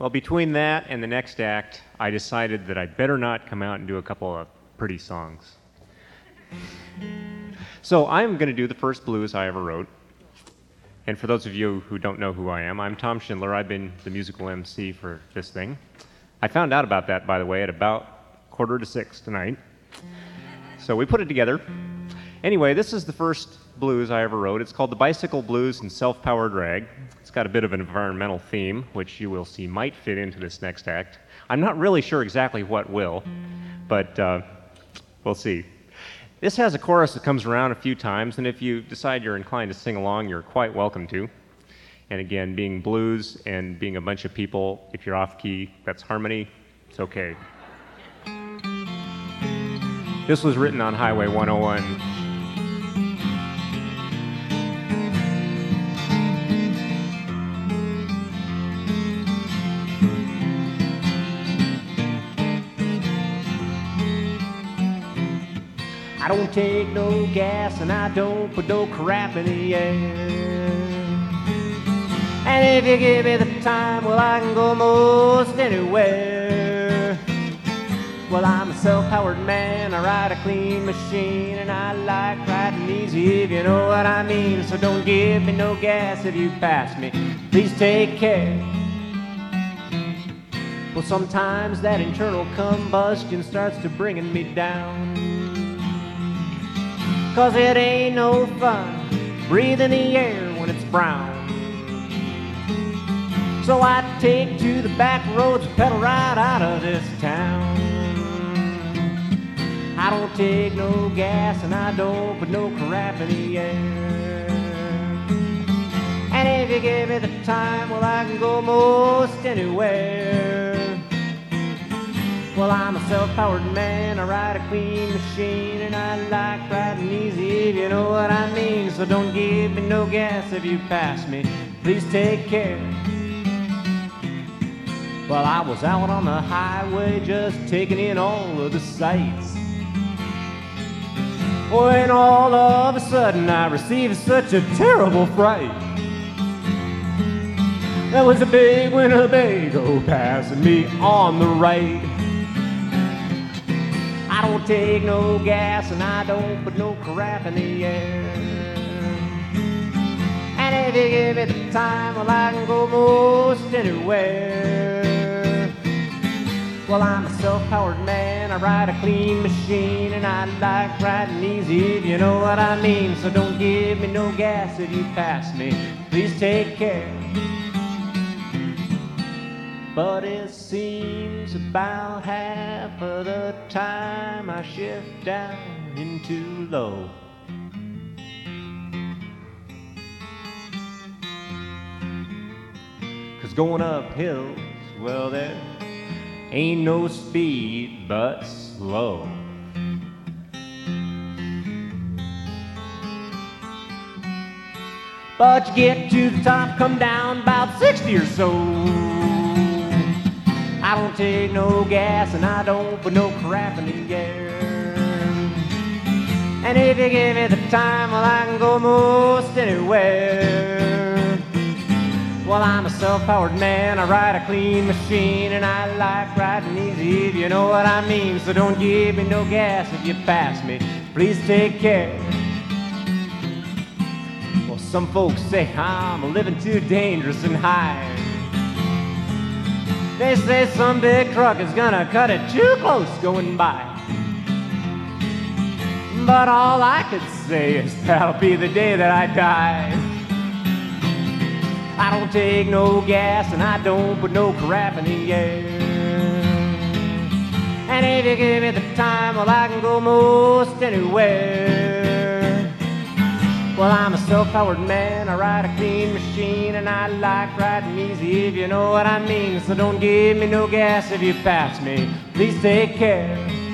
Well, between that and the next act, I decided that I'd better not come out and do a couple of pretty songs. So I'm going to do the first blues I ever wrote. And for those of you who don't know who I am, I'm Tom Schindler. I've been the musical MC for this thing. I found out about that, by the way, at about 5:45 tonight. So we put it together. Anyway, this is the first blues I ever wrote. It's called The Bicycle Blues and Self-Powered Rag. It's got a bit of an environmental theme, which you will see might fit into this next act. I'm not really sure exactly what will, but we'll see. This has a chorus that comes around a few times, and if you decide you're inclined to sing along, you're quite welcome to. And again, being blues and being a bunch of people, if you're off-key, that's harmony, it's okay. This was written on Highway 101. I don't take no gas and I don't put no crap in the air. And if you give me the time, well, I can go most anywhere. Well, I'm a self-powered man, I ride a clean machine, and I like riding easy, if you know what I mean. So don't give me no gas if you pass me, please take care. Well, sometimes that internal combustion starts to bringing me down. 'Cause it ain't no fun breathing the air when it's brown. So I take to the back roads and pedal right out of this town. I don't take no gas and I don't put no crap in the air. And if you give me the time, well, I can go most anywhere. Well, I'm a self-powered man, I ride a clean machine, and I like riding easy, if you know what I mean. So don't give me no gas if you pass me, please take care. Well, I was out on the highway just taking in all of the sights, when all of a sudden I received such a terrible fright. There was a big Winnebago passing me on the right. I don't take no gas and I don't put no crap in the air. And if you give me the time, well, I can go most anywhere. Well, I'm a self-powered man, I ride a clean machine, and I like riding easy, if you know what I mean. So don't give me no gas if you pass me, please take care. But it seems about half of the time I shift down into low. Cause going up hills, well, there ain't no speed but slow. But you get to the top, come down about 60 or so. I don't take no gas and I don't put no crap in the air. And if you give me the time, well, I can go most anywhere. Well, I'm a self-powered man, I ride a clean machine, and I like riding easy, if you know what I mean. So don't give me no gas if you pass me, please take care. Well, some folks say I'm living too dangerous and high. They say some big truck is gonna cut it too close going by. But all I could say is that'll be the day that I die. I don't take no gas and I don't put no crap in the air. And if you give me the time, well, I can go most anywhere. Well, I'm a self-powered man, I ride a clean machine, and I like riding easy, if you know what I mean. So don't give me no gas if you pass me, please take care.